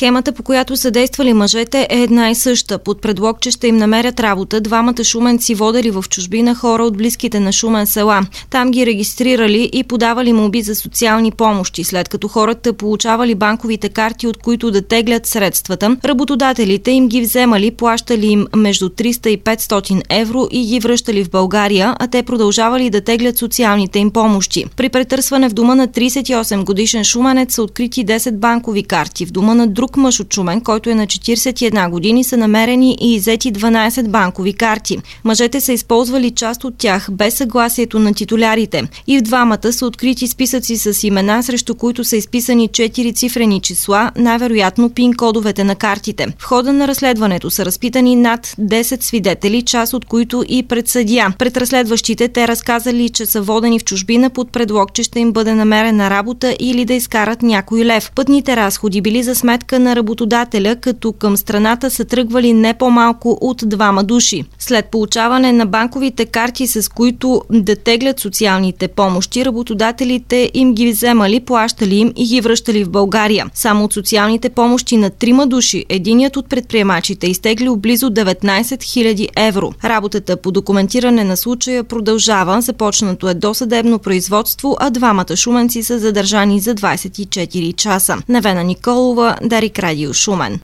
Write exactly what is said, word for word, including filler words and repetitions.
Схемата, по която са действали мъжете, е една и съща. Под предлог, че ще им намерят работа, двамата шуменци водели в чужбина хора от близките на Шумен села. Там ги регистрирали и подавали молби за социални помощи. След като хората получавали банковите карти, от които да теглят средствата, работодателите им ги вземали, плащали им между триста и петстотин евро и ги връщали в България, а те продължавали да теглят социалните им помощи. При претърсване в дома на тридесет и осем годишен шуменец са открити десет банкови карти. В дома на друг мъж от Шумен, който е на четиридесет и една години, са намерени и иззети дванадесет банкови карти. Мъжете са използвали част от тях без съгласието на титулярите. И в двамата са открити списъци с имена, срещу които са изписани четири цифрени числа, най-вероятно пин-кодовете на картите. В хода на разследването са разпитани над десет свидетели, част от които и пред съдия. Пред разследващите те разказали, че са водени в чужбина под предлог, че ще им бъде намерена работа или да изкарат някой лев. Пътните разходи били за сметка на работодателя, като към страната са тръгвали не по-малко от двама души. След получаване на банковите карти, с които да теглят социалните помощи, работодателите им ги вземали, плащали им и ги връщали в България. Само от социалните помощи на трима души, единият от предприемачите изтеглил близо деветнадесет хиляди евро. Работата по документиране на случая продължава. Започнато е досъдебно производство, а двамата шуменци са задържани за двадесет и четири часа. Невена Николова, Дарик Радио, Шумен.